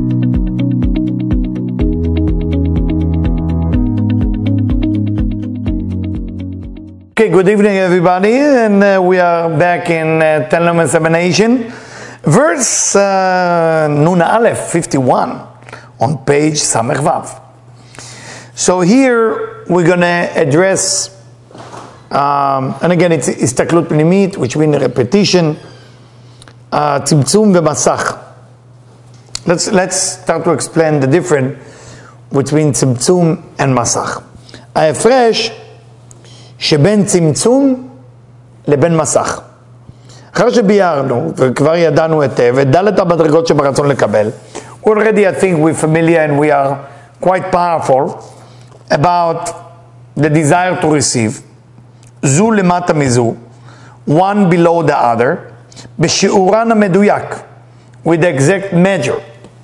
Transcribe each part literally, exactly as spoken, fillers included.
Okay, good evening everybody, and uh, we are back in uh, Telem examination, verse uh, Nun Aleph fifty-one on page Samech Vav. So here we're going to address, um, and again it's Istaklut Pnimit, which means repetition, uh, Tzimtzum v'Masach. Let's, let's start to explain the difference between Tzimtzum and Masach. ההפרש שבין צמצום לבין מסך. אחרי שביארנו, וכבר ידענו היטב, את דלת המדרגות שברצון לקבל, already I think we're familiar and we are quite powerful about the desire to receive. זו למטה מזו, one below the other, בשיעורן המדויק, with the exact measure.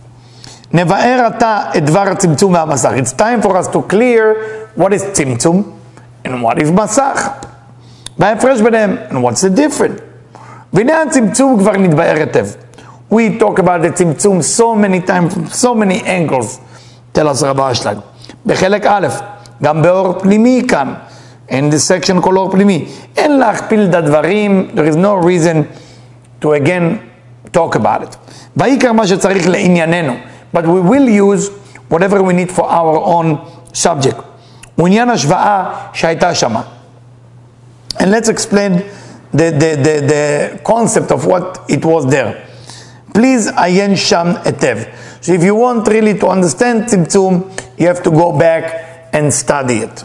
נבאר עתה את דבר הצמצום והמסך. It's time for us to clear what is צמצום, and what is מסך? בהפרש ביניהם, and what's the difference? והנה הצמצום כבר נתבאר היטב. We talk about the צמצום so many times, from so many angles. תל us רבה אשלג. בחלק א', גם באור פנימי כאן, in this section כל אור פנימי. אין להכפיל את הדברים, there is no reason to again talk about it. בעיקר מה שצריך לענייננו, but we will use whatever we need for our own subject. ועניין השוואה שהייתה שמה. And let's explain the, the, the, the concept of what it was there. Please עיין שם היטב. So if you want really to understand צמצום, you have to go back and study it.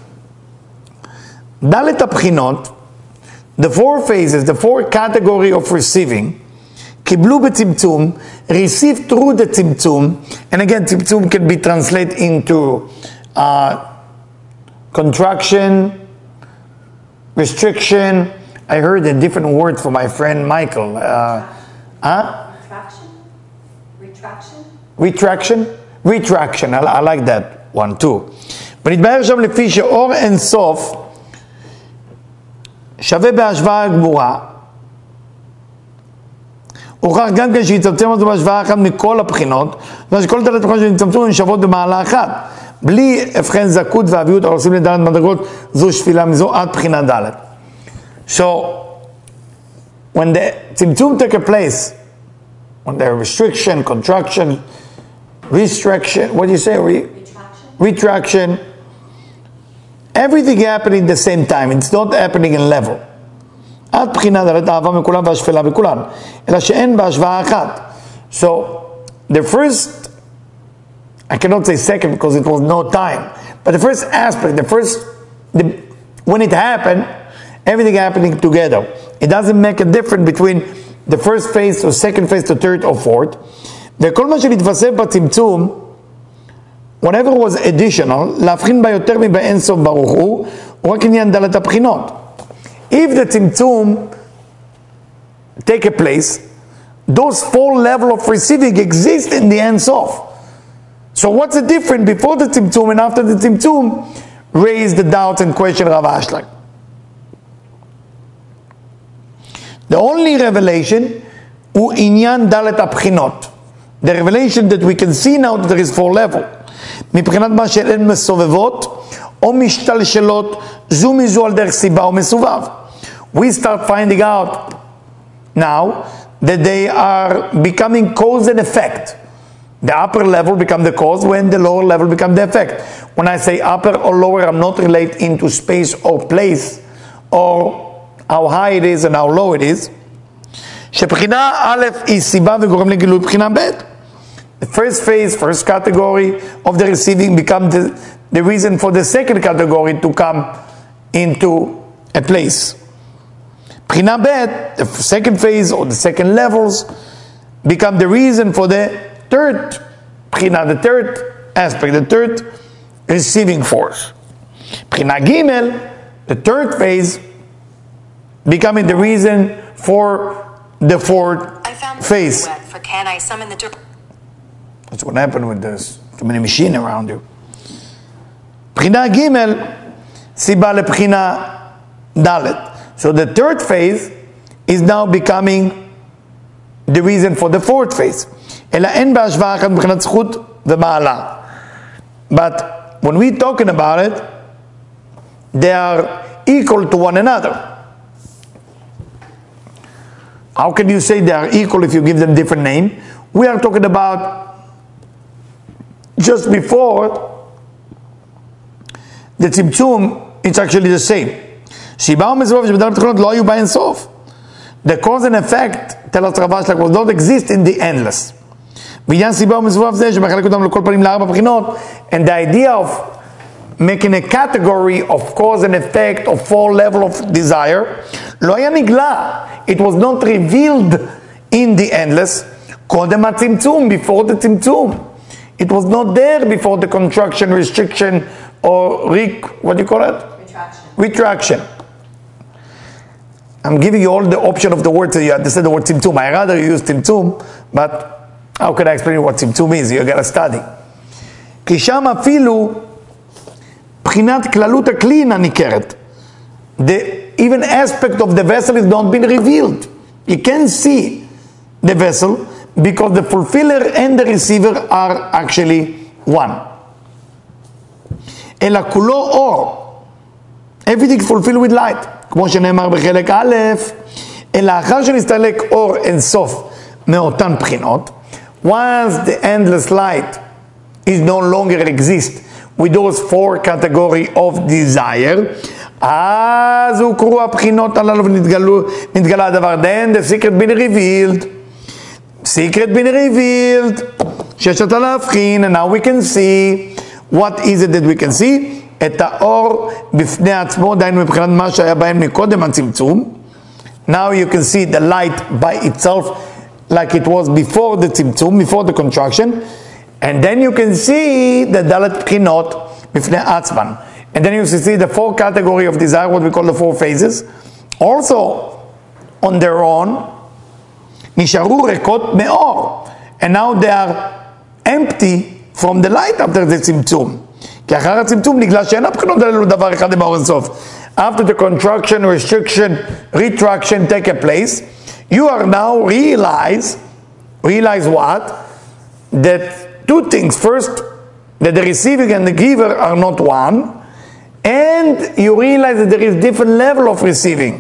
דלת הבחינות, the four phases, the four category of receiving, קיבלו בצמצום, received through the צמצום, and again צמצום can be translated into uh, contraction, restriction. I heard a different word from my friend Michael. Uh, huh? Retraction? Retraction? Retraction? Retraction. I, I like that one too. but נתבהר שם לפי שאור אין סוף שווה בהשוואה גמורה. הוכח גם כן שיצמצם אותו בהשוואה אחת מכל הבחינות, ושכל דלת הבחינות שנצמצמו הן שוות במעלה אחת. בלי הבחן זכות ואביות הרוסים לדלת מדרגות, זו שפילה מזו עד בחינה דלת. So, when the tzimtzum take a place, when there restriction, contraction, restriction, what do you say? Re- retraction. Retraction. Everything happening at the same time. It's not happening in level. עד בחינה דלת האהבה מכולם והשפלה בכולן. אלא שאין בהשוואה אחת. So, the first, I cannot say second because it was no time, but the first aspect, the first, the, when it happened, everything happening together. It doesn't make a difference between the first phase or second phase to third or fourth. וכל מה שנתווסף בצמצום, whatever was additional, להבחין בה יותר מבאין סוף ברוך הוא, הוא רק עניין דלת הבחינות. If the tzimtzum take a place, those four levels of receiving exist in the Ein Sof. So what's the difference before the tzimtzum and after the tzimtzum? Raise the doubts and question Rav Ashlag. The only revelation הוא עניין דלת הבחינות. The revelation that we can see now that there is four level. מבחינת מה שהן מסובבות או משתלשלות זו מזו על דרך סיבה או מסובב. We start finding out now that they are becoming cause and effect. The upper level become the cause when the lower level become the effect. When I say upper or lower, I'm not relating to space or place or how high it is and how low it is. שבחינה א' היא סיבה וגורם לגילוי בחינה ב'. The first phase, first category of the receiving become the, the reason for the second category to come into a place. בחינה ב', the second phase or the second levels become the reason for the third בחינה, the third aspect, the third receiving force. בחינה ג', the third phase becoming the reason for the fourth phase. For can I summon the That's what happened with this. Too many machines around you. בחינה ג' סיבה לבחינה ד'. So the third phase is now becoming the reason for the fourth phase. אלא אין בהשוואה אחת מבחינת זכות ומעלה. But when we're talking about it, they are equal to one another. How can you say they are equal if you give them different name? We are talking about just before the tzimtzum, it's actually the same. שיבה ומסובב שבדרך התחלות לא היו בה אין סוף. The cause and effect, tell us רב אשלג, was not exist in the endless. בעניין סיבה ומסובב זה שמחלק אותם לכל פנים לארבע בחינות, and the idea of making a category of cause and effect of four level of desire, לא היה נגלה. It was not revealed in the endless, קודם הצמצום, before the צמצום. It was not there before the contraction, restriction, or re, what do you call it? Retraction. Retraction. I'm giving you all the option of the word so you understand the word tzimtzum. I rather use tzimtzum, but how can I explain what tzimtzum is? You gotta study. כי שם אפילו בחינת כללות הכלי אינה ניכרת. The even aspect of the vessel is not been revealed. You can't see the vessel because the fulfiller and the receiver are actually one. אלא כולו אור. Everything is fulfilled with light. כמו שנאמר בחלק א', אלא אחר שנסתלק אור אין סוף מאותן בחינות, once the endless light is no longer exist with those four category of desire, אז הוכרו הבחינות הללו ונתגלה הדבר. Then the secret been revealed. Secret been revealed. שיש אותה להבחין, and now we can see. What is it that we can see? את האור בפני עצמו, דהיינו מבחינת מה שהיה בהם מקודם הצמצום. Now you can see the light by itself like it was before the צמצום, before the contraction. And then you can see the דלת בחינות בפני עצמן. And then you see the four category of desire, what we call the four phases. Also, on their own, נשארו ריקות מאור. And now they are empty from the light after the צמצום. כי אחר הצמצום נגלה שאין הבחינות האלו דבר אחד עם האור אינסוף. After the contraction, restriction, retraction take a place, you are now realize, realize what? That two things. First, that the receiving and the giver are not one, and you realize that there is different level of receiving.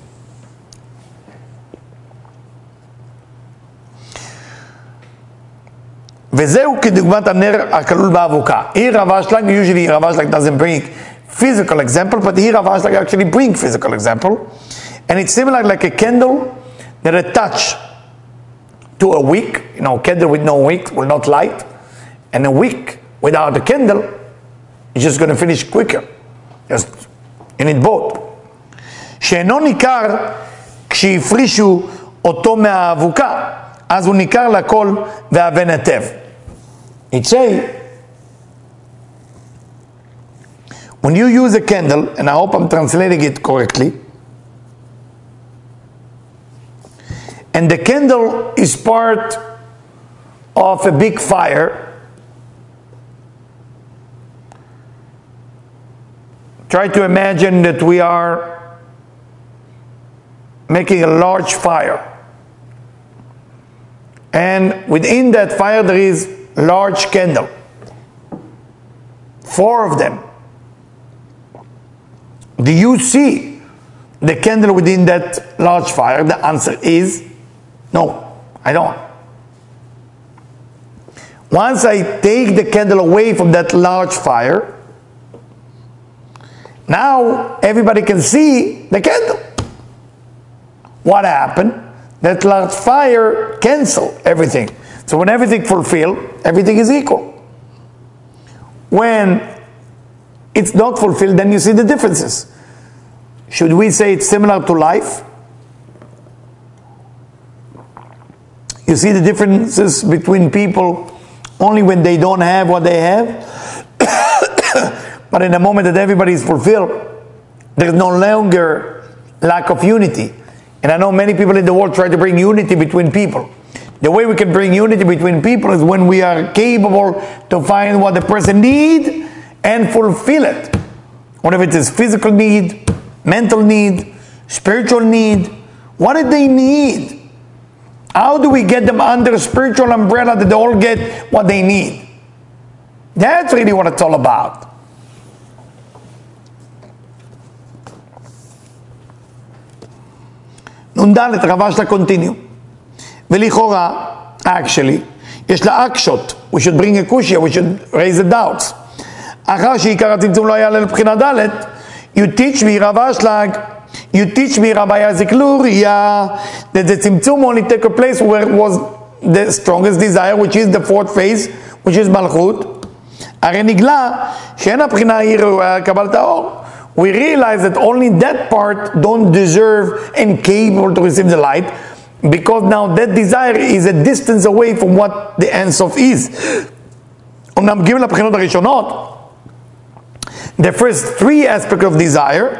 וזהו כדוגמת הנר הכלול באבוקה. Here Rav Ashlag, usually Rav Ashlag doesn't bring physical example, but here Rav Ashlag actually bring physical example. And it's similar like a candle that attach to a wick. You know, a candle with no wick will not light. And a wick without a candle is just going to finish quicker. Just, you need both. שאינו ניכר כשהפרישו אותו מהאבוקה, אז הוא ניכר לכל והבן היטב. It say, when you use a candle, and I hope I'm translating it correctly, and the candle is part of a big fire, try to imagine that we are making a large fire. And within that fire there is a large candle. Four of them. Do you see the candle within that large fire? The answer is no, I don't. Once I take the candle away from that large fire, now everybody can see the candle. What happened? That large fire cancel everything. So when everything fulfilled, everything is equal. When it's not fulfilled, then you see the differences. Should we say it's similar to life? You see the differences between people only when they don't have what they have. But in the moment that everybody is fulfilled, there's no longer lack of unity. And I know many people in the world try to bring unity between people. The way we can bring unity between people is when we are capable to find what the person needs and fulfill it. Whatever it is, physical need, mental need, spiritual need, what do they need? How do we get them under a spiritual umbrella that they all get what they need? That's really what it's all about. נ"ד, רבש לה continue. ולכאורה, actually, יש לה אקשות. We should bring a קושיה, we should raise the doubts. אחר שעיקר הצמצום לא יעלה לבחינה ד', you teach me, רבש לה, you teach me, Rabbi Isaac Luria, that the tzimtzum only take a place where it was the strongest desire, which is the fourth phase, which is מלכות. הרי נגלה שאין הבחינה היא ראויה לקבלת האור. We realize that only that part don't deserve and capable to receive the light, because now that desire is a distance away from what the Ein Sof is. אומנם גימל הבחינות הראשונות, the first three aspects of desire,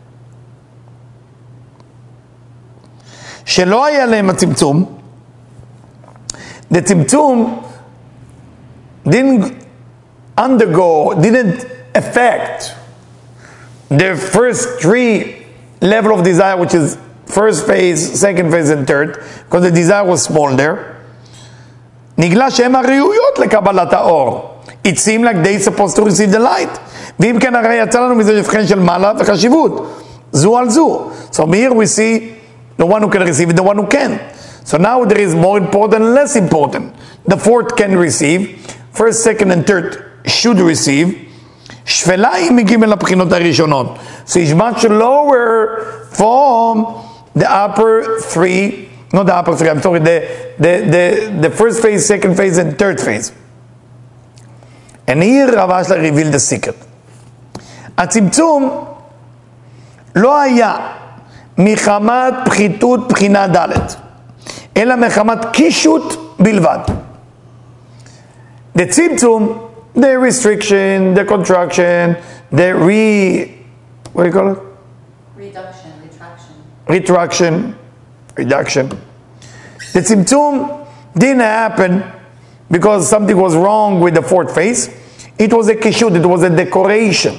שלא היה להם הצמצום, the צמצום didn't undergo, didn't affect the first three level of desire, which is first phase, second phase, and third, because the desire was small there. נגלה שהם הראויות לקבלת האור. It seemed like they supposed to receive the light. ואם כן הרי יצא לנו מזה מבחן של מעלה וחשיבות. זו על זו. So here we see the one who can receive it, the one who can. So now there is more important and less important. The fourth can receive. First, second, and third should receive. שפלה היא מגיעים אל הבחינות הראשונות. So it's much lower from the upper three, not the upper three, I'm sorry, the, the, the, the first phase, second phase, and third phase. And here Rav Ashlag revealed the secret. הצמצום לא היה מחמת פחיתות בחינה ד', אלא מחמת קישוט בלבד. The צמצום, the restriction, the contraction, the re... what do you call it? Reduction, retraction. Retraction, reduction. The tzimtzum didn't happen because something was wrong with the fourth phase. It was a kishut, it was a decoration.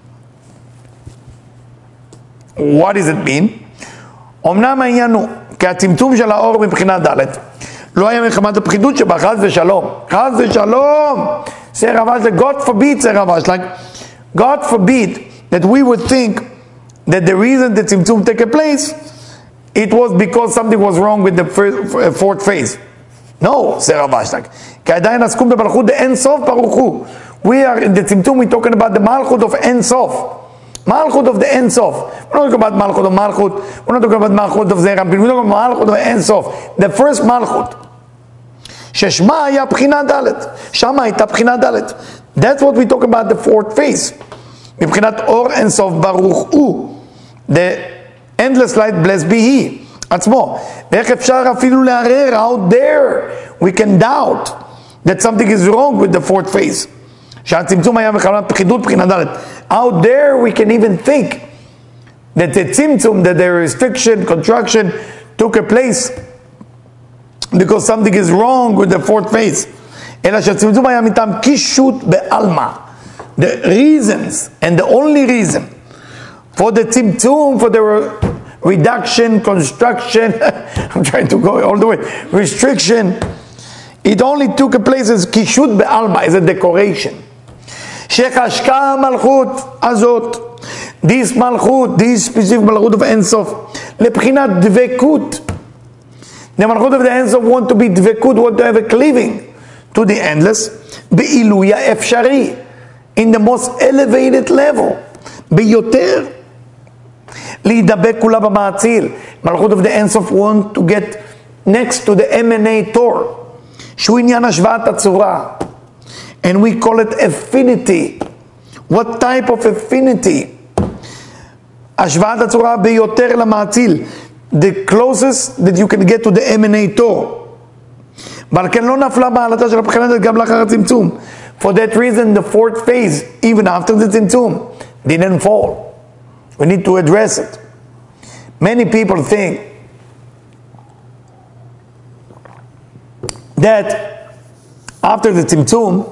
What does it mean? אמנם העניין הוא, כי הצמצום של האור מבחינה ד' לא היה מחמת הפחידות שבה, חס ושלום. חס ושלום! Say Rav Ashlag, God forbid, say Rav Ashlag, God forbid that we would think that the reason that tzimtzum take a place, it was because something was wrong with the first, fourth phase. No, say Rav Ashlag. כי עדיין עסקום במלכות דאין סוף ברוך הוא. We are in the tzimtzum, we're talking about the malchut of Ein Sof. Malchut of the Ein Sof. We're not talking about malchut of malchut. We're not talking about malchut of Zeirampin. We're talking about malchut of Ein Sof. The first malchut. ששמה היה בחינה ד', שמה הייתה בחינה ד'. That's what we talk about the fourth phase. מבחינת אור אין סוף ברוך הוא. The endless light blessed be he. עצמו. ואיך אפשר אפילו לערער, out there we can doubt that something is wrong with the fourth phase. שהצמצום היה מחמת פחידות בחינה ד'. Out there we can even think that the tzimtzum, that the restriction, contraction took a place because something is wrong with the fourth phase. אלא שהצמצום היה מטעם קישוט בעלמא. The reasons, and the only reason for the tzimtzum, for the re- reduction, construction, I'm trying to go all the way, restriction, it only took a place as kishut be'alma, as a decoration. שחשקה המלכות הזאת, this malchut, this specific malchut of Ein Sof, לבחינת דבקות. The malchut of the Ein Sof want to be dvekut, want to have a cleaving to the endless, בעילוי אפשרי, in the most elevated level, ביותר. להידבק כולה במעציל. מלכות of the Ein Sof want to get next to the emanator, שהוא עניין השוואת הצורה. And we call it affinity. What type of affinity? השוואת הצורה ביותר למעציל. The closest that you can get to the emanator. ועל כן לא נפלה מעלתה של הבחינה גם לאחר הצמצום. For that reason, the fourth phase, even after the tzimtzum, didn't fall. We need to address it. Many people think that after the tzimtzum,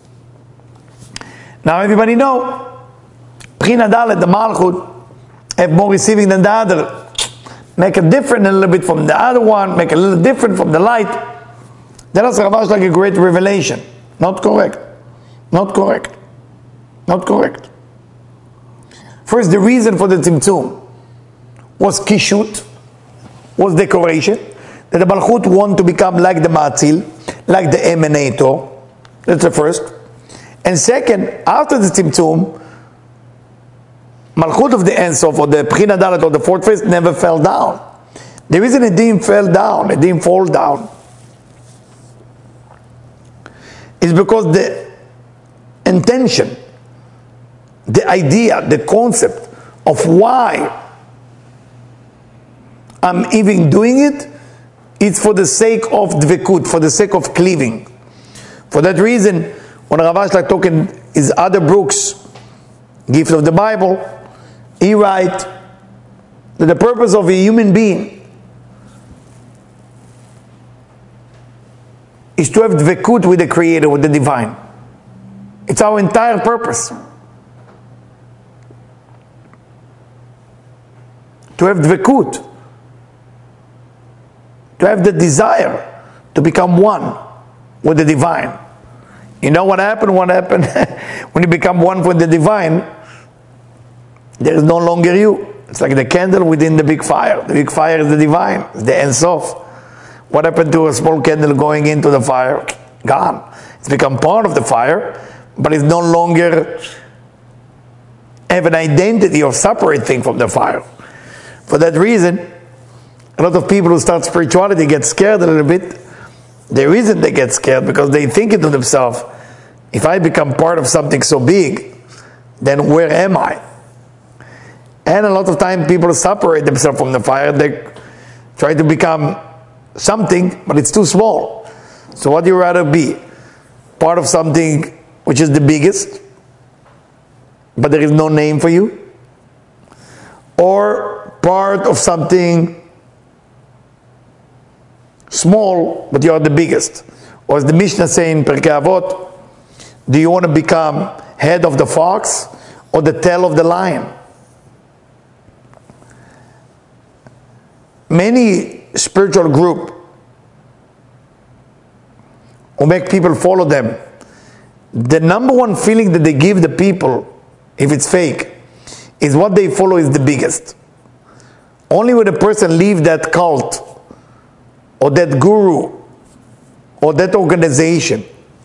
now everybody know, Bchina Dalet, the Malchut, have more receiving than the other. make it different a little bit from the other one, make it a little different from the light. That's Ravash like a great revelation. Not correct. Not correct. Not correct. First, the reason for the Tzimtzum was kishut, was decoration. That the Malchut want to become like the Matzil, like the emanator. That's the first. And second, after the Tzimtzum, Malchut of the Ein Sof, or the Bechina Dalet, or the fourth phase, never fell down. The reason it didn't fall down, it didn't fall down, is because the intention, the idea, the concept of why I'm even doing it, it's for the sake of dvekut, for the sake of cleaving. For that reason, when Ravash like talking his other books, Gift of the Bible, he writes that the purpose of a human being is to have dvekut with the Creator, with the Divine. It's our entire purpose. To have dvekut. To have the desire to become one with the Divine. You know what happened? What happened when you become one with the Divine? There is no longer you. It's like the candle within the big fire. The big fire is the Divine, it's the Ein Sof. What happened to a small candle going into the fire? Gone. It's become part of the fire, but it's no longer have an identity or separate thing from the fire. For that reason, a lot of people who start spirituality get scared a little bit. The reason they get scared, because they think to themselves, if I become part of something so big, then where am I? And a lot of time people separate themselves from the fire. They try to become something, but it's too small. So what do you rather be? Part of something which is the biggest, but there is no name for you? Or part of something small, but you are the biggest? Or as the Mishnah saying in Pirkei Avot, do you want to become head of the fox or the tail of the lion? Many spiritual groups who make people follow them, the number one feeling that they give the people, if it's fake, is what they follow is the biggest. Only when a person leaves that cult or that guru or that organization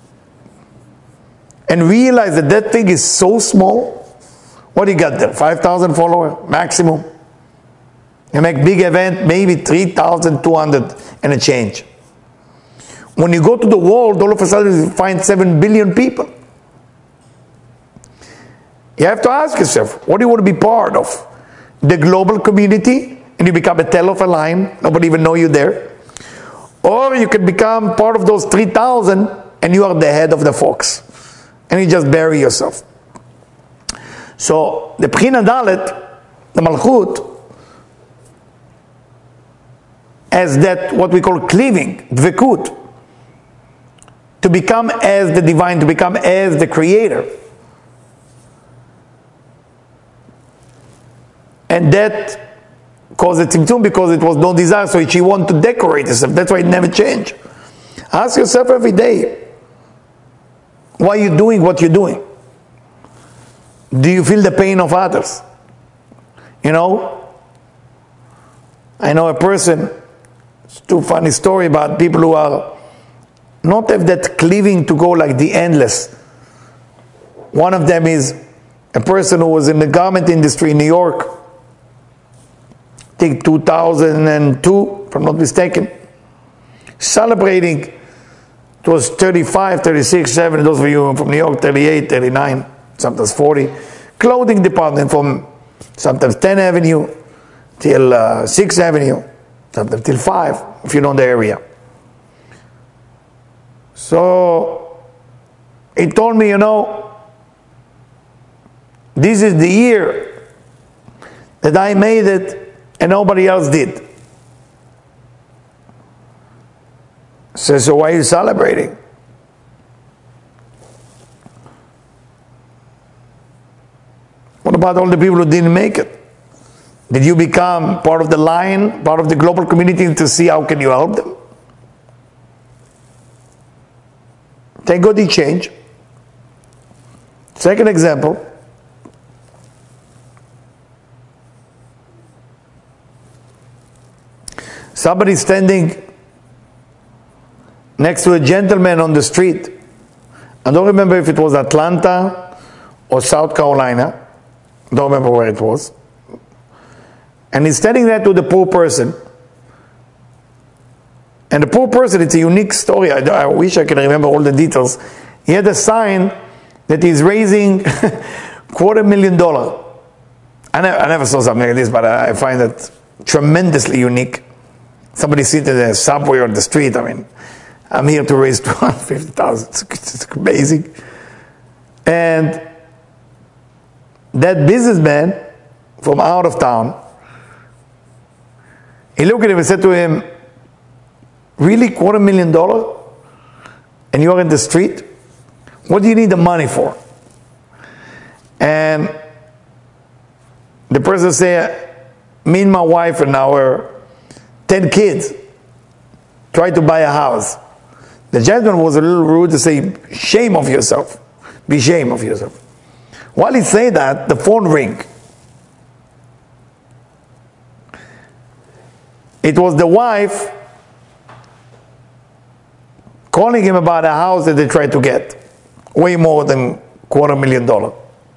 and realize that that thing is so small, what do you got there? five thousand followers maximum. You make big event, maybe three thousand two hundred and a change. When you go to the world, all of a sudden you find seven billion people. You have to ask yourself, what do you want to be part of? The global community, and you become a tail of a lion, nobody even know you there. Or you can become part of those three thousand, and you are the head of the fox. And you just bury yourself. So, the Bechina Dalet, the Malchut, as that what we call cleaving, dvekut, to become as the Divine, to become as the Creator. And that caused a tzimtzum because it was no desire, so she wanted to decorate herself. That's why it never changed. Ask yourself every day, why are you doing what you're doing? Do you feel the pain of others? You know, I know a person, it's too funny story about people who are not have that cleaving to go like the endless. One of them is a person who was in the garment industry in New York, I think two thousand two, if I'm not mistaken, celebrating, it was thirty-five, thirty-six, seven, those of you from New York, thirty-eight, thirty-nine, sometimes forty, clothing department from sometimes tenth Avenue till uh, sixth Avenue, sometimes till five, if you know the area. So, he told me, you know, this is the year that I made it and nobody else did. So, so why are you celebrating? What about all the people who didn't make it? Did you become part of the line, part of the global community to see how can you help them? Thank God he changed. Second example. Somebody standing next to a gentleman on the street. I don't remember if it was Atlanta or South Carolina. Don't remember where it was. And he's standing there to the poor person. And the poor person, it's a unique story. I, I wish I could remember all the details. He had a sign that he's raising quarter million dollar. I never, I never saw something like this, but I, I find that tremendously unique. Somebody sitting in the subway or the street, I mean, I'm here to raise two hundred fifty thousand dollars. It's, it's amazing. And that businessman from out of town, he looked at him and said to him, really, quarter million dollar? And you're in the street? What do you need the money for? And the person said, me and my wife and our ten kids tried to buy a house. The gentleman was a little rude to say, shame of yourself. Be shame of yourself. While he said that, the phone rang. It was the wife calling him about a house that they tried to get. Way more than quarter million dollar.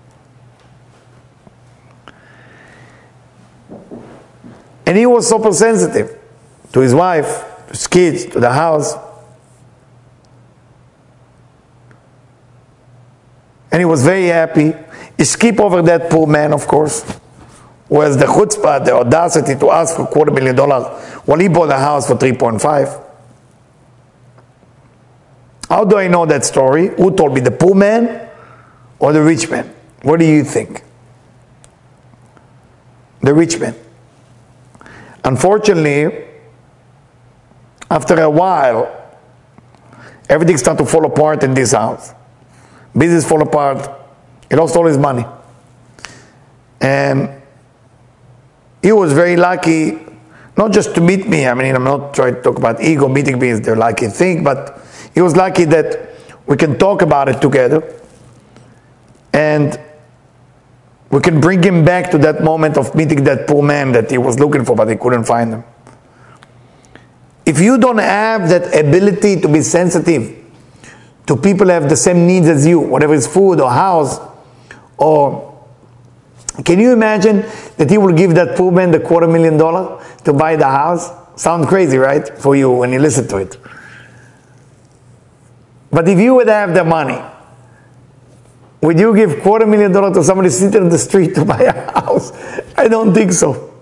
And he was super sensitive to his wife, to his kids, to the house. And he was very happy. He skipped over that poor man, of course, who has the chutzpah, the audacity to ask for quarter million dollars while he bought a house for three point five. How do I know that story? Who told me, the poor man or the rich man? What do you think? The rich man. Unfortunately, after a while, everything started to fall apart in this house. Business fall apart. He lost all his money. And he was very lucky, not just to meet me. I mean, I'm not trying to talk about ego. Meeting me is the lucky thing, but he was lucky that we can talk about it together. And we can bring him back to that moment of meeting that poor man that he was looking for, but he couldn't find him. If you don't have that ability to be sensitive to people who have the same needs as you, whatever is food or house, or can you imagine that he will give that poor man the quarter million dollar to buy the house? Sound crazy, right? For you when you listen to it. But if you would have the money, would you give quarter million dollars to somebody sitting on the street to buy a house? I don't think so.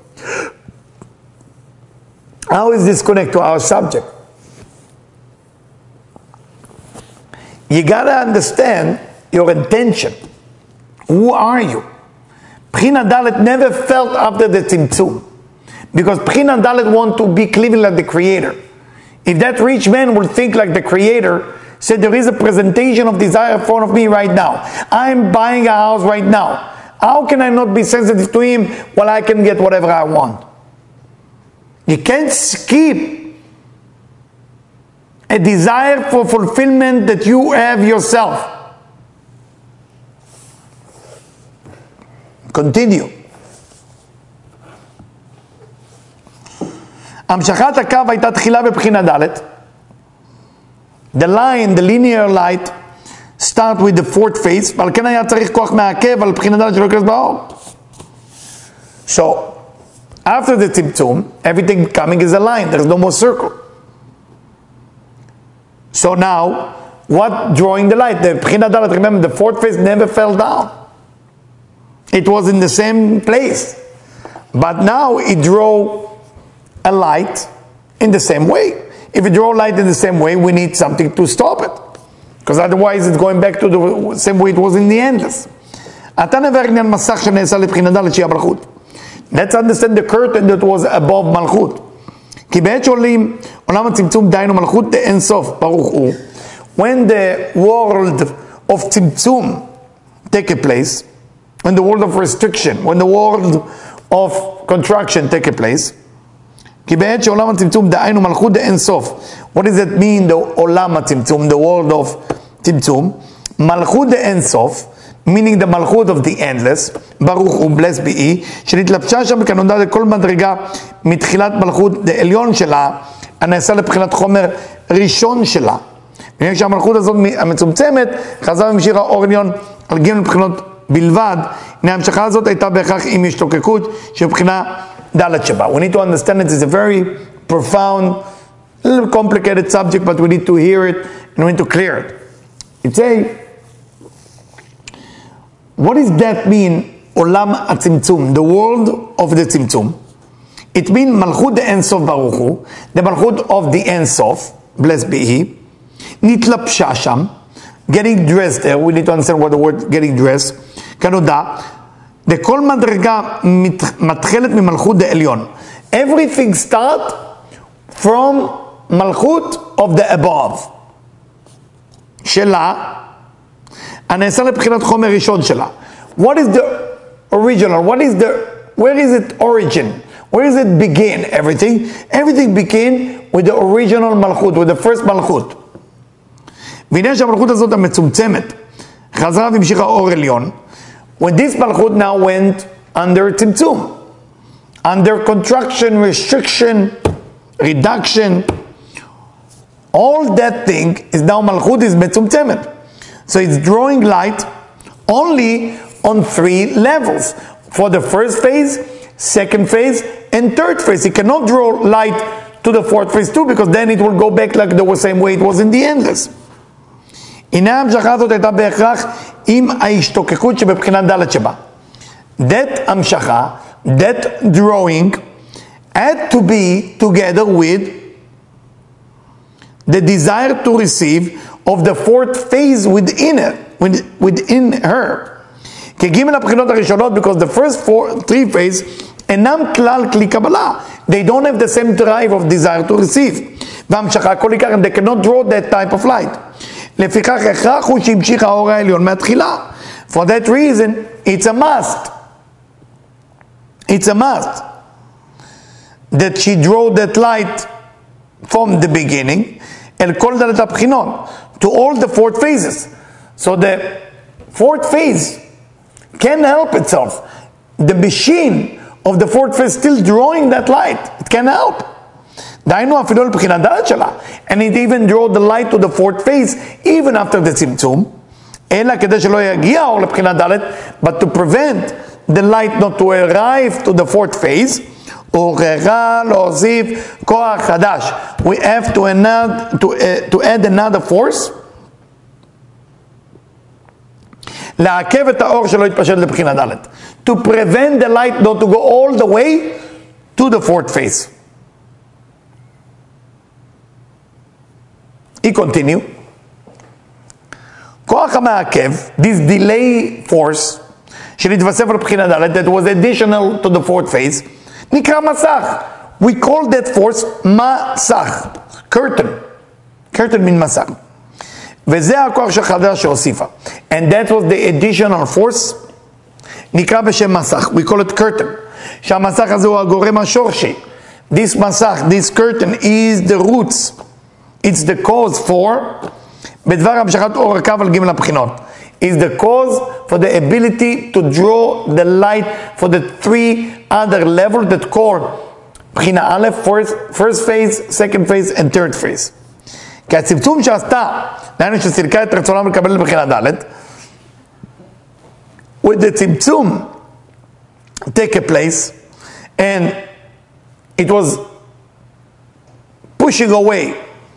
How is this connect to our subject? You gotta understand your intention. Who are you? Bechina Dalet never felt after the Tzimtzum, because Bechina Dalet want to be living like the Creator. If that rich man would think like the Creator, said there is a presentation of desire in front of me right now. I'm buying a house right now. How can I not be sensitive to him while I can get whatever I want? You can't skip a desire for fulfillment that you have yourself. Continue. המשכת הקו הייתה תחילה בבחינה ד'. The line, the linear light, start with the fourth phase, ועל כן היה צריך כוח מעכב על בחינה ד' שלא ייכנס באור. So, after the Tzimtzum, everything coming is a line. There's no more circle. So now, what drawing the light? The Bechina Dalet, remember, the fourth phase never fell down. It was in the same place. But now it drew a light in the same way. If it draw light in the same way, we need something to stop it. Because otherwise it's going back to the same way it was in the endless. Let's understand the curtain that was above Malchut. When the world of Tzimtzum take a place, when the world of restriction, when the world of contraction take a place. כי בעת שעולם הצמצום דהיינו מלכות דאין סוף. What does it mean, the עולם הצמצום, the world of צמצום? מלכות דאין סוף, meaning the מלכות of the endless, ברוך הוא, blessed be he, שנתלבשה שם כנודע לכל מדרגה מתחילת מלכות דעליון שלה, הנעשה לבחינת חומר ראשון שלה. בגלל שהמלכות הזאת המצומצמת, חזר ומשאיר האור עליון על ג' מבחינות בלבד, הנה ההמשכה הזאת הייתה בהכרח עם השתוקקות שבחינה ד' שבה. We need to understand it. It's a very profound, a little complicated subject, but we need to hear it and we need to clear it. It's a, what does that mean, עולם הצמצום, the world of the צמצום? It means מלכות דאין סוף ברוך הוא, the מלכות of the אין סוף, blessed be he, נתלבשה שם, getting dressed there, we need to understand what the word getting dressed, כנודע, לכל מדרגה מתחלת ממלכות דעליון. Everything start from מלכות of the above. שלה, הנעשה לבחינת חומר ראשון שלה. What is the original? What is the, where is it origin? Where does it begin? Everything? Everything begin with the original מלכות, with the first מלכות. והנה שהמלכות הזאת המצומצמת, חזרה והמשיכה אור עליון, when this malchut now went under tzimtzum, under contraction, restriction, reduction, all that thing is now malchut is metzumtzemet. So it's drawing light only on three levels. For the first phase, second phase, and third phase. It cannot draw light to the fourth phase too, because then it will go back like the same way it was in the endless. הנה המשכה הזאת הייתה בהכרח עם ההשתוקקות שבבחינת ד' שבה. That המשכה, that drawing, had to be together with the desire to receive of the fourth phase within it, within her. כג' הבחינות הראשונות, because the first four, three phase אינם כלל כלי קבלה. They don't have the same drive of desire to receive. והמשכה כל עיקר, they cannot draw that type of light. לפיכך הכרח הוא שהמשיך האור העליון מהתחילה. For that reason, it's a must. It's a must that she drew that light from the beginning אל כל דלת הבחינות, to all the four phases. So the fourth phase can help itself. The machine of the fourth phase still drawing that light. It can help. דהיינו אפילו לבחינת ד' שלה. And it even drew the light to the fourth phase even after the צמצום. אלא כדי שלא יגיע האור לבחינת ד', but to prevent the light not to arrive to the fourth phase, הוכרחה להוסיף כוח חדש. We have to add, to, uh, to add another force, לעכב את האור שלא יתפשט לבחינת ד'. To prevent the light not to go all the way to the fourth phase. He continue. כוח המעכב, this delay force, שנתווסף לבחינת ד', that was additional to the fourth phase, נקרא מסך. We call that force מסך, curtain. curtain mean מסך. וזה הכוח שחדש שהוסיפה. And that was the additional force, נקרא בשם מסך. We call it curtain. שהמסך הזה הוא הגורם השורשי. This מסך, this curtain is the roots. It's the cause for, בדבר המשכת אור הקו על ג' הבחינות. Is the cause for the ability to draw the light for the three other levels that call בחינה א', first, first phase, second phase and third phase. כי הצמצום שעשתה, דהיינו שסילקה את רצונם לקבל לבחינה ד', with the צמצום take a place and it was pushing away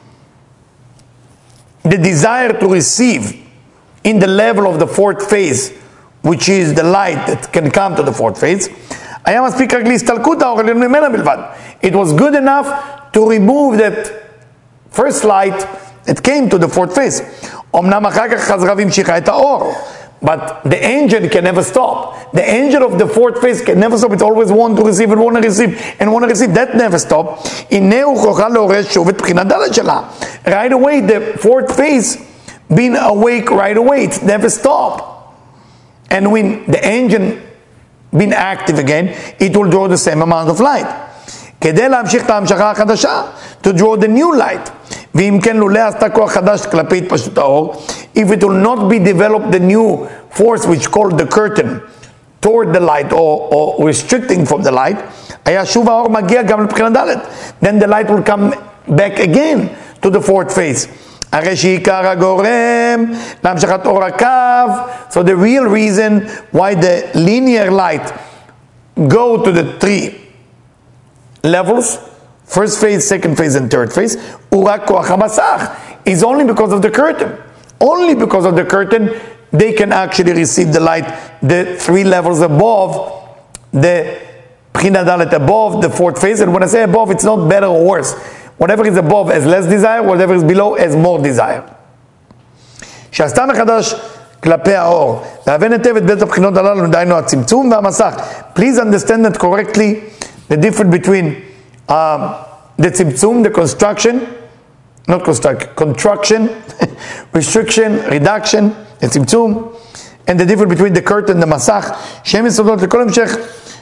the desire to receive in the level of the fourth phase, which is the light that can come to the fourth phase, היה מספיק רק להסתלקות האור העליון ממנה בלבד. It was good enough to remove that first light that came to the fourth phase. אמנם אחר כך חזרה והמשיכה את האור, but the engine can never stop. The engine of the fourth phase can never stop. It always want to receive and want to receive and want to receive. That never stop. הנה הוכרחה לעורר שוב את בחינת ד' שלה. Right away, the fourth phase being awake right away. It never stop. And when the engine been active again, it will draw the same amount of light. כדי להמשיך את ההמשכה החדשה, to draw the new light. ואם כן, לולא עשתה כוח חדש כלפי התפשטות האור, if it will not be developed the new force which called the curtain toward the light or, or restricting from the light, היה שוב האור מגיע גם לבחינה ד', then the light will come back again to the fourth phase. הרי שעיקר הגורם להמשכת אור הקו, so the real reason why the linear light go to the three levels, first phase, second phase, and third phase, הוא רק כוח המסך, is only because of the curtain. Only because of the curtain, they can actually receive the light, the three levels above, the Bchina Dalet above the fourth phase. And when I say above, it's not better or worse. Whatever is above has less desire, whatever is below has more desire. שעשתה מחדש כלפי האור, להבין היטב את בית הבחינות הללו, דהיינו הצמצום והמסך. Please understand that correctly, the difference between um, the tzimtzum, the construction, not construct, contraction, restriction, reduction, the tzimtzum, and the difference between the curtain and the masach, שהם יסודות לכל המשך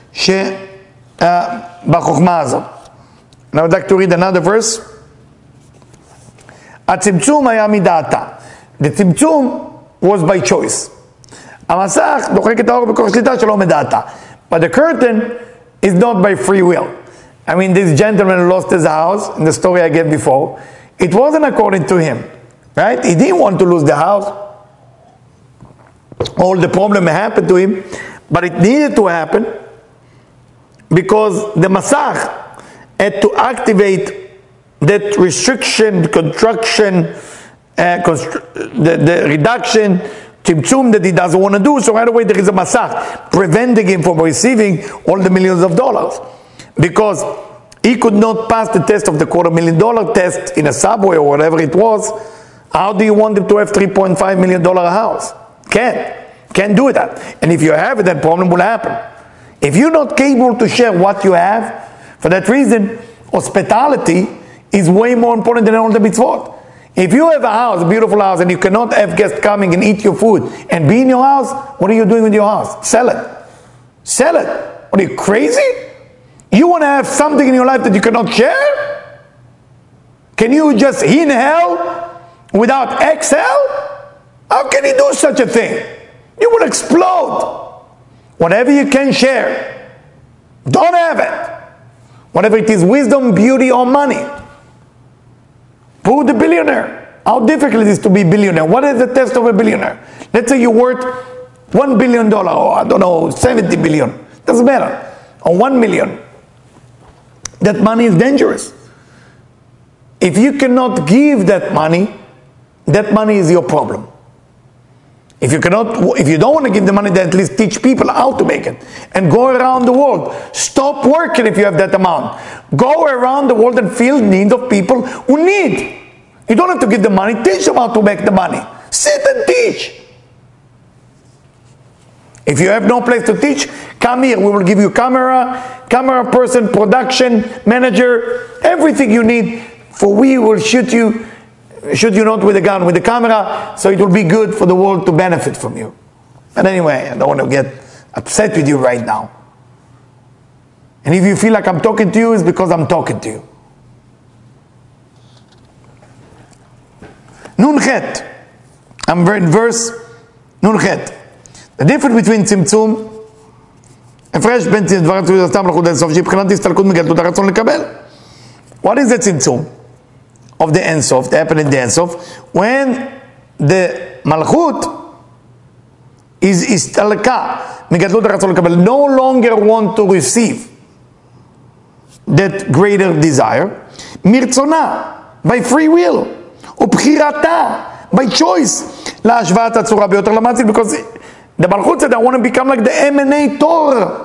שבחוכמה הזאת. Now I'd like to read another verse. הצמצום היה מדעתה. The tzimtzum was by choice. המסך דוחק את האור בכוח שליטה שלא מדעתה. But the curtain is not by free will. I mean, this gentleman lost his house in the story I gave before. It wasn't according to him, right? He didn't want to lose the house. All the problem happened to him, but it needed to happen because the masach had to activate that restriction, contraction, uh, constr- the, the reduction, tzimtzum that he doesn't want to do. So right away there is a masach preventing him from receiving all the millions of dollars. Because he could not pass the test of the quarter million dollar test in a subway or whatever it was. How do you want him to have three point five million dollar house? Can't. Can't do that. And if you have it, that problem will happen. If you're not capable to share what you have, for that reason, hospitality is way more important than all the mitzvot. If you have a house, a beautiful house, and you cannot have guests coming and eat your food and be in your house, what are you doing with your house? Sell it. Sell it. What are you, crazy? You want to have something in your life that you cannot share? Can you just inhale without exhale? How can you do such a thing? You will explode. Whatever you can share, don't have it. Whatever it is, wisdom, beauty, or money. Who the billionaire? How difficult it is to be a billionaire? What is the test of a billionaire? Let's say you're worth one billion dollars, or I don't know, seventy billion. Doesn't matter. Or one million. That money is dangerous. If you cannot give that money, that money is your problem. If you cannot, if you don't want to give the money, then at least teach people how to make it. And go around the world. Stop working if you have that amount. Go around the world and fill needs of people who need. You don't have to give the money, teach them how to make the money. Sit and teach. If you have no place to teach, come here. We will give you camera, camera person, production manager, everything you need. For we will shoot you, shoot you not with a gun, with a camera, so it will be good for the world to benefit from you. But anyway, I don't want to get upset with you right now. And if you feel like I'm talking to you, it's because I'm talking to you. Nun chet. I'm in verse Nun chet. The difference between צמצום, הפרש בין דברי תעודתם לחוד אינסוף, שהיא בחינת הסתלקות מגדלות הרצון לקבל. What is the צמצום of the Ensof, the happened in the Ensof? When the Malchut is הסתלקה מגדלות הרצון לקבל, no longer want to receive that greater desire, מרצונה, by free will, ובחירתה, by choice, להשוואת הצורה ביותר למציל, because the Malchut said, I want to become like the emanator.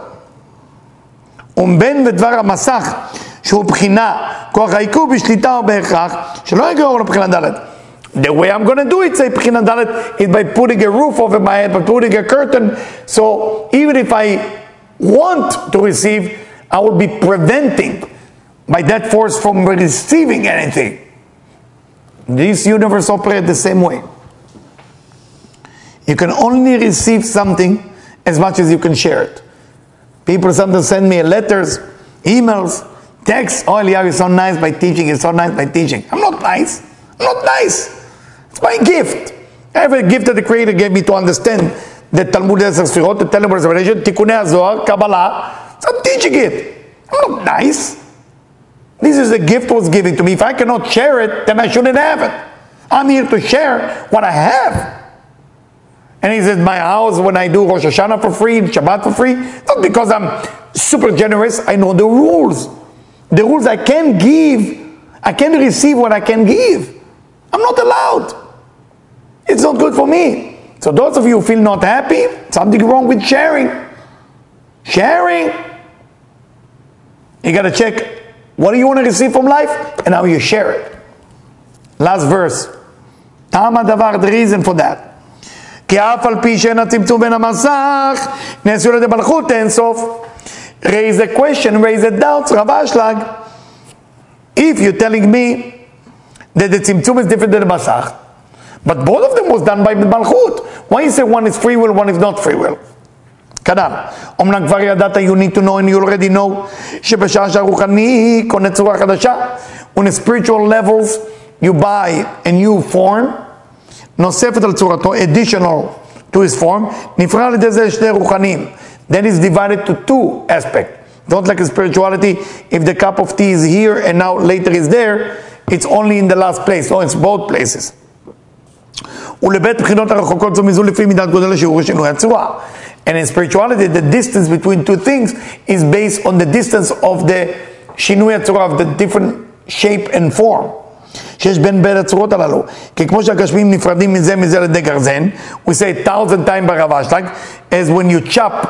ובין ודבר המסך, שהוא בחינה, כוח העיכוב בשליטה או בהכרח, שלא יגרור לבחינה ד'. The way I'm going to do it, say בחינה ד', is by putting a roof over my head, by putting a curtain. So even if I want to receive, I will be preventing by that force from receiving anything. This universe operates the same way. You can only receive something as much as you can share it. People sometimes send me letters, emails, texts. Oh, Eliyahu, you're so nice by teaching. You're so nice by teaching. I'm not nice. I'm not nice. It's my gift. I have a gift that the Creator gave me to understand the Talmud Eser Sfirot, the Talmud Revelation, Tikkunei HaZohar, Kabbalah. So I'm teaching it. I'm not nice. This is a gift that was given to me. If I cannot share it, then I shouldn't have it. I'm here to share what I have. And he said, my house, when I do Rosh Hashanah for free, Shabbat for free, not because I'm super generous, I know the rules. The rules I can give, I can receive what I can give. I'm not allowed. It's not good for me. So those of you who feel not happy, something wrong with sharing. Sharing. You got to check, what do you want to receive from life? And how you share it. Last verse. Tama davar, the reason for that. כי אף על פי שאין הצמצום בין המסך, נעשו לידי מלכות אין סוף. Raise a question, raise a doubt, Rav Ashlag. If you're telling me that the tzimtzum is different than the masach, but both of them was done by Malchut, why you say one is free will, one is not free will? כנ"ל, אמנם כבר ידעת, you need to know and you already know, שבשעה שהרוחני קונה צורה חדשה, on the spiritual levels, you buy a new form, נוספת על צורתו, additional to his form, נפרד על ידי זה שני רוחניים. Then it's divided to two aspects. Don't like a spirituality, if the cup of tea is here and now later is there, it's only in the last place. No, it's both places. ולבית בחינות הרחוקות זו מזו לפי מידת גודל השיעור שינוי הצורה. And in spirituality, the distance between two things is based on the distance of the שינוי הצורה, of the different shape and form. שיש בין בין הצורות הללו. כי כמו שהגשמים נפרדים מזה מזה לידי גרזן, we say a thousand times ברב אשלג, as when you chop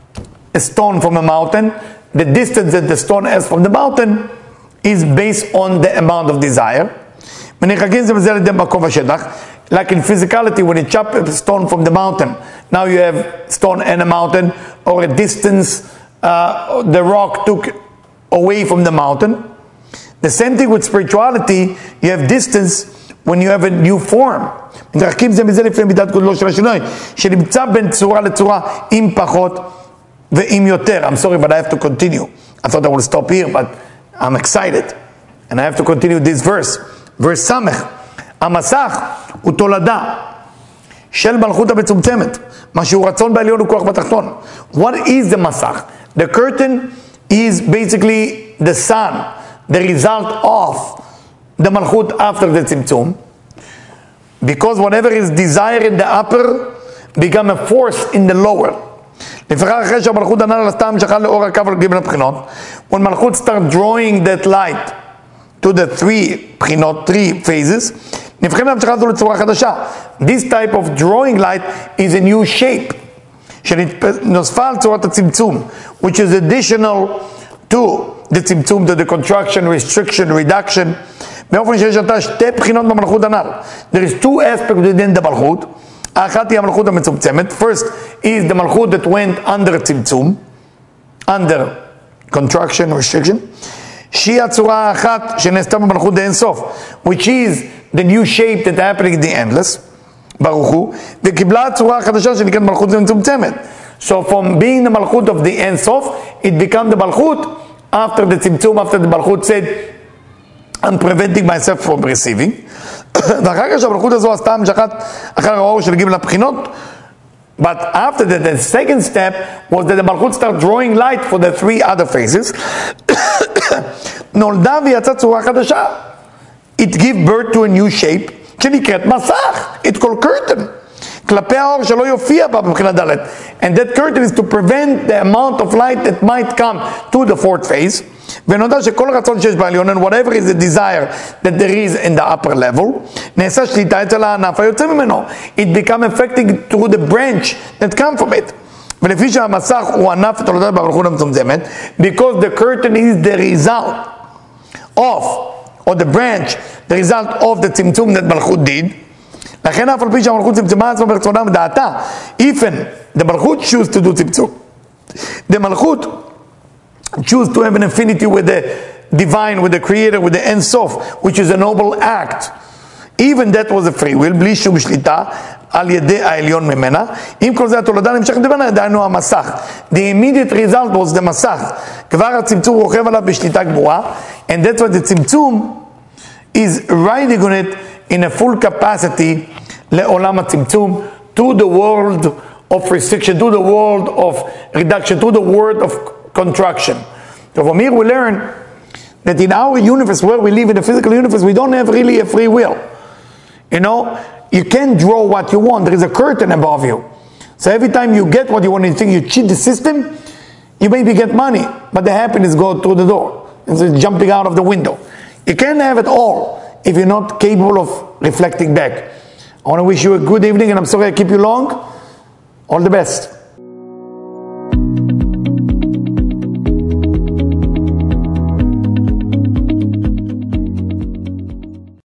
a stone from a mountain, the distance that the stone has from the mountain is based on the amount of desire. מנחגים זה מזה לידי מקום השטח, like in physicality, when you chop a stone from the mountain, now you have stone and a mountain, or a distance uh, the rock took away from the mountain. The same thing with spirituality, you have distance when you have a new form. מתרחקים זה מזה לפני מידת גודלו של השינוי, שנמצא בין צורה לצורה עם פחות ועם יותר. I'm sorry, but I have to continue. I thought I would stop here, but I'm excited. And I have to continue this verse. verse סמך. המסך הוא תולדה של מלכות המצומצמת. מה שהוא רצון בעליון הוא כוח בתחתון. What is the מסך? The curtain is basically the sun, the result of the malchut after the tzimtzum, because whatever is desired in the upper become a force in the lower. לפיכך אחרי שהמלכות ענה לסתם שחל לאור הקו על גימל הבחינות, when malchut start drawing that light to the three בחינות, three phases, נבחן להמשכה זו לצורה חדשה. This type of drawing light is a new shape, שנוספה על צורת הצמצום, which is additional to the tzimtzum, to the contraction, restriction, reduction. באופן שיש עתה שתי בחינות במלכות הנ"ל. There is two aspects within the מלכות. האחת היא המלכות המצומצמת. First is the מלכות that went under צמצום, under contraction, restriction. שהיא הצורה האחת שנעשתה במלכות די אינסוף, which is the new shape that happening in the endless, ברוך הוא, וקיבלה הצורה החדשה שנקראת מלכות מצומצמת. So from being the מלכות of the אינסוף, it became the מלכות after the tzimtzum, after the Malchut said, I'm preventing myself from receiving. ואחר כך שהמלכות הזו עשתה המשכת אחר האור של גימל הבחינות, but after that, the second step was that the Malchut start drawing light for the three other phases. נולדה ויצאה צורה חדשה. It gave birth to a new shape, שנקראת מסך. It's called curtain. כלפי האור שלא יופיע בה מבחינת ד'. And that curtain is to prevent the amount of light that might come to the fourth phase. ונודע שכל רצון שיש בעליון, and whatever is the desire that there is in the upper level, נעשה שליטה אצל הענף היוצא ממנו. It become affecting through the branch that come from it. ולפי שהמסך הוא ענף תולדה במלכות המצומצמת, because the curtain is the result of, or the branch, the result of the tzimtzum that מלכות did, לכן אף על פי שהמלכות צמצמה עצמה ברצונה ודעתה, even the מלכות choose to do צמצום, the מלכות choose to have an affinity with the divine, with the creator, with the Ein Sof, which is a noble act, even that was a free will, בלי שום שליטה, על ידי העליון ממנה. אם כל זה התולדה נמשכת ממנה, דהיינו המסך. The immediate result was the מסך. כבר הצמצום רוכב עליו בשליטה גבוהה, and that's why the צמצום is riding on it in a full capacity לעולם הצמצום, to the world of restriction, to the world of reduction, to the world of contraction. So from here we learn that in our universe, where we live in the physical universe, we don't have really a free will. You know, you can't draw what you want. There is a curtain above you. So every time you get what you want, you think you cheat the system, you maybe get money, but the happiness goes through the door. It's jumping out of the window. You can't have it all if you're not capable of reflecting back. I want to wish you a good evening, and I'm sorry I keep you long. All the best.